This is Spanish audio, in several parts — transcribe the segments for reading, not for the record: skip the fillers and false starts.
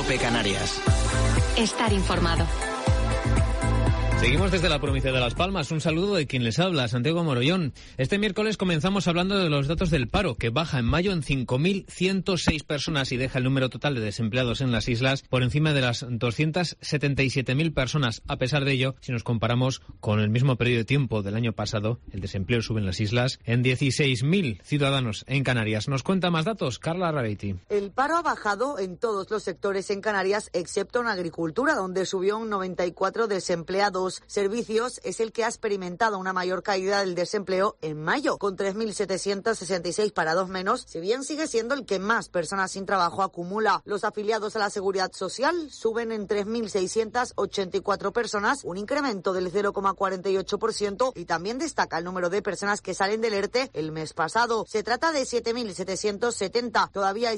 COPE Canarias. Estar informado. Seguimos desde la provincia de Las Palmas. Un saludo de quien les habla, Santiago Morollón. Este miércoles comenzamos hablando de los datos del paro, que baja en mayo en 5.106 personas y deja el número total de desempleados en las islas por encima de las 277.000 personas. A pesar de ello, si nos comparamos con el mismo periodo de tiempo del año pasado, el desempleo sube en las islas en 16.000 ciudadanos en Canarias. Nos cuenta más datos Carla Rabeiti. El paro ha bajado en todos los sectores en Canarias, excepto en agricultura, donde subió un 94 desempleados. Servicios es el que ha experimentado una mayor caída del desempleo en mayo, con 3.766 parados menos, si bien sigue siendo el que más personas sin trabajo acumula. Los afiliados a la Seguridad Social suben en 3.684 personas, un incremento del 0,48%, y también destaca el número de personas que salen del ERTE el mes pasado. Se trata de 7.770. Todavía hay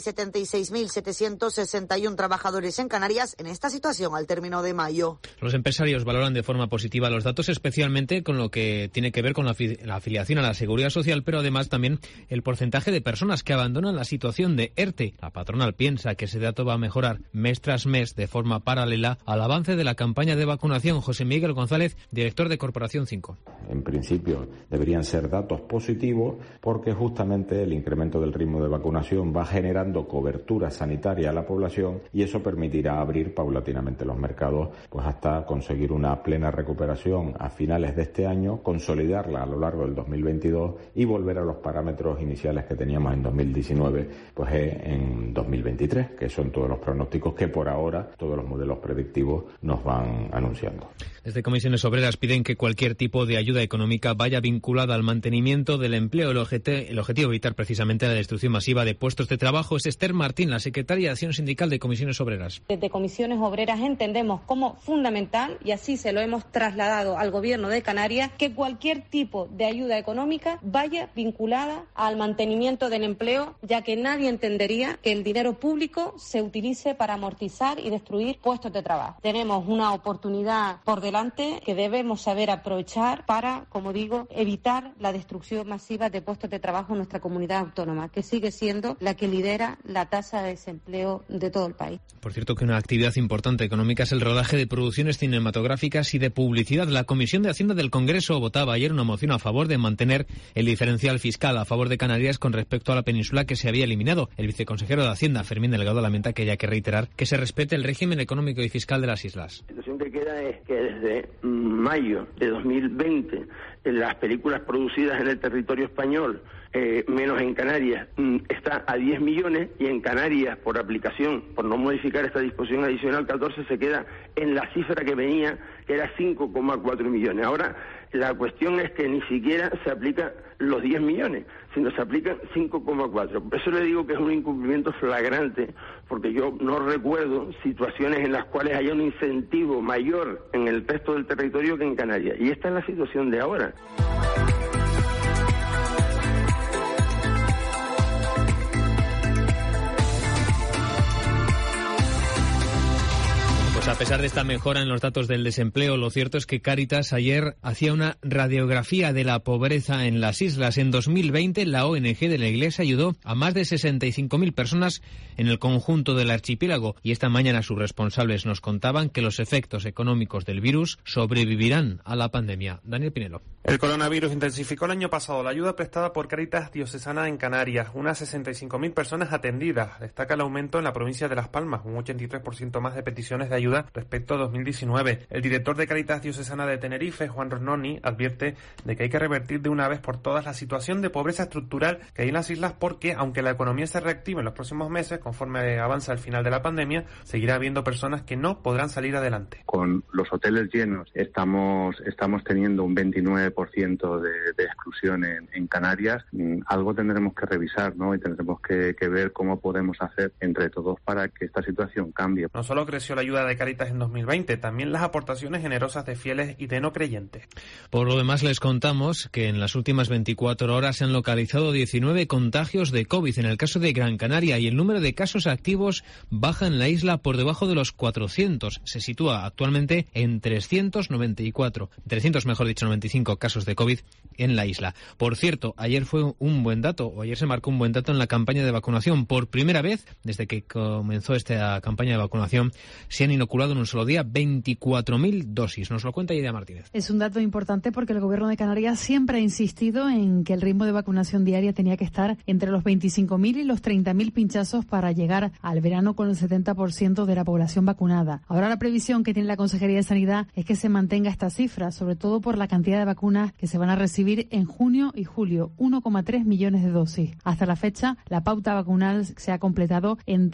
76.761 trabajadores en Canarias en esta situación al término de mayo. Los empresarios valoran de forma positiva los datos, especialmente con lo que tiene que ver con la afiliación a la Seguridad Social, pero además también el porcentaje de personas que abandonan la situación de ERTE. La patronal piensa que ese dato va a mejorar mes tras mes de forma paralela al avance de la campaña de vacunación. José Miguel González, director de Corporación 5. En principio deberían ser datos positivos porque justamente el incremento del ritmo de vacunación va generando cobertura sanitaria a la población y eso permitirá abrir paulatinamente los mercados pues hasta conseguir una plena recuperación a finales de este año, consolidarla a lo largo del 2022 y volver a los parámetros iniciales que teníamos en 2019, pues en 2023, que son todos los pronósticos que por ahora todos los modelos predictivos nos van anunciando. Desde Comisiones Obreras piden que cualquier tipo de ayuda económica vaya vinculada al mantenimiento del empleo. El objetivo evitar precisamente la destrucción masiva de puestos de trabajo. Es Esther Martín, la secretaria de Acción Sindical de Comisiones Obreras. Desde Comisiones Obreras entendemos como fundamental, y así se lo hemos trasladado al Gobierno de Canarias, que cualquier tipo de ayuda económica vaya vinculada al mantenimiento del empleo, ya que nadie entendería que el dinero público se utilice para amortizar y destruir puestos de trabajo. Tenemos una oportunidad por delante que debemos saber aprovechar para, como digo, evitar la destrucción masiva de puestos de trabajo en nuestra comunidad autónoma, que sigue siendo la que lidera la tasa de desempleo de todo el país. Por cierto, que una actividad importante económica es el rodaje de producciones cinematográficas y de publicidad. La Comisión de Hacienda del Congreso votaba ayer una moción a favor de mantener el diferencial fiscal a favor de Canarias con respecto a la península, que se había eliminado. El viceconsejero de Hacienda, Fermín Delgado, lamenta que haya que reiterar que se respete el régimen económico y fiscal de las islas. La situación que queda es que desde mayo de 2020 las películas producidas en el territorio español, menos en Canarias, está a 10 millones y en Canarias, por aplicación, por no modificar esta disposición adicional 14, se queda en la cifra que venía, que era 5,4 millones. Ahora, la cuestión es que ni siquiera se aplican los 10 millones, sino se aplican 5,4. Por eso le digo que es un incumplimiento flagrante, porque yo no recuerdo situaciones en las cuales haya un incentivo mayor en el resto del territorio que en Canarias. Y esta es la situación de ahora. Pues a pesar de esta mejora en los datos del desempleo, lo cierto es que Cáritas ayer hacía una radiografía de la pobreza en las islas. En 2020, la ONG de la Iglesia ayudó a más de 65.000 personas en el conjunto del archipiélago, y esta mañana sus responsables nos contaban que los efectos económicos del virus sobrevivirán a la pandemia. Daniel Pinelo. El coronavirus intensificó el año pasado la ayuda prestada por Cáritas Diocesana en Canarias, unas 65.000 personas atendidas. Destaca el aumento en la provincia de Las Palmas, un 83% más de peticiones de ayuda respecto a 2019. El director de Cáritas Diocesana de Tenerife, Juan Rosnoni, advierte de que hay que revertir de una vez por todas la situación de pobreza estructural que hay en las islas, porque aunque la economía se reactive en los próximos meses, conforme avanza el final de la pandemia, seguirá habiendo personas que no podrán salir adelante. Con los hoteles llenos estamos teniendo un 29% de exclusión en Canarias. Algo tendremos que revisar, ¿no? Y tendremos que ver cómo podemos hacer entre todos para que esta situación cambie. No solo creció la ayuda de Cáritas Cáritas en 2020, también las aportaciones generosas de fieles y de no creyentes. Por lo demás, les contamos que en las últimas 24 horas se han localizado 19 contagios de COVID en el caso de Gran Canaria y el número de casos activos baja en la isla por debajo de los 400. Se sitúa actualmente en 395 casos de COVID en la isla. Por cierto, ayer se marcó un buen dato en la campaña de vacunación. Por primera vez, desde que comenzó esta campaña de vacunación, se han inoculado en un solo día 24.000 dosis. Nos lo cuenta Iria Martínez. Es un dato importante porque el Gobierno de Canarias siempre ha insistido en que el ritmo de vacunación diaria tenía que estar entre los 25.000 y los 30.000 pinchazos para llegar al verano con el 70% de la población vacunada. Ahora la previsión que tiene la Consejería de Sanidad es que se mantenga esta cifra, sobre todo por la cantidad de vacunas que se van a recibir en junio y julio, 1,3 millones de dosis. Hasta la fecha, la pauta vacunal se ha completado en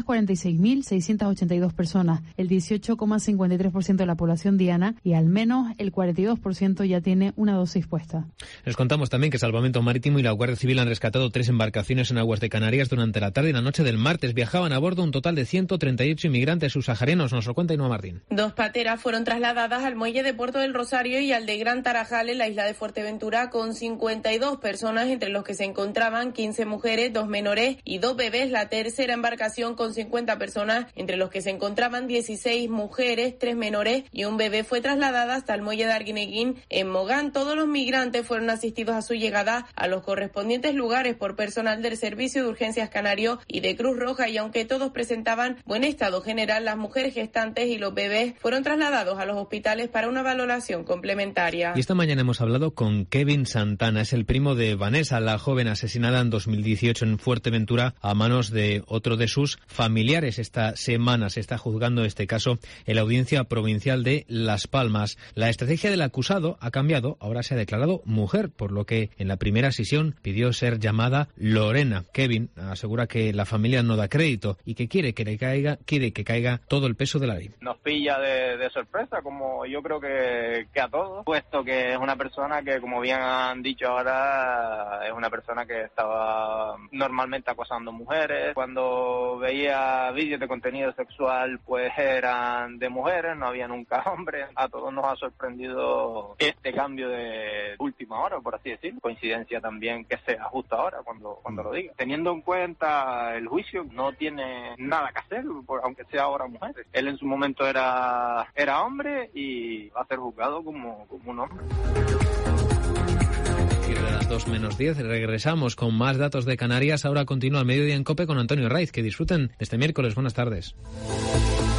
346.682 personas, el 18,53% de la población diana, y al menos el 42% ya tiene una dosis puesta. Les contamos también que Salvamento Marítimo y la Guardia Civil han rescatado 3 embarcaciones en aguas de Canarias durante la tarde y la noche del martes. Viajaban a bordo un total de 138 inmigrantes subsaharianos. Nos lo cuenta Ainhoa Martín. 2 pateras fueron trasladadas al muelle de Puerto del Rosario y al de Gran Tarajal en la isla de Fuerteventura con 52 personas, entre los que se encontraban 15 mujeres, 2 menores y 2 bebés. La tercera embarcación con 50 personas, entre los que se encontraban 16 mujeres, 3 menores y un bebé, fue trasladada hasta el muelle de Arguineguín en Mogán. Todos los migrantes fueron asistidos a su llegada a los correspondientes lugares por personal del Servicio de Urgencias Canario y de Cruz Roja, y aunque todos presentaban buen estado general, las mujeres gestantes y los bebés fueron trasladados a los hospitales para una valoración complementaria. Y esta mañana hemos hablado con Kevin Santana, es el primo de Vanessa, la joven asesinada en 2018 en Fuerteventura a manos de otro de sus familiares. Esta semana se está juzgando este caso en la Audiencia Provincial de Las Palmas. La estrategia del acusado ha cambiado, ahora se ha declarado mujer, por lo que en la primera sesión pidió ser llamada Lorena. Kevin asegura que la familia no da crédito y que quiere que caiga todo el peso de la ley. Nos pilla de sorpresa, como yo creo que a todos, puesto que es una persona que, como bien han dicho ahora, es una persona que estaba normalmente acosando mujeres. Cuando veía vídeos de contenido sexual, pues eran de mujeres, no había nunca hombres. A todos nos ha sorprendido este cambio de última hora, por así decirlo. Coincidencia también que sea justo ahora cuando lo diga. Teniendo en cuenta el juicio, no tiene nada que hacer, aunque sea ahora mujer. Él en su momento era hombre y va a ser juzgado como un hombre. Y de las 2:10 regresamos con más datos de Canarias. Ahora continúa el Mediodía en COPE con Antonio Raiz. Que disfruten de este miércoles. Buenas tardes.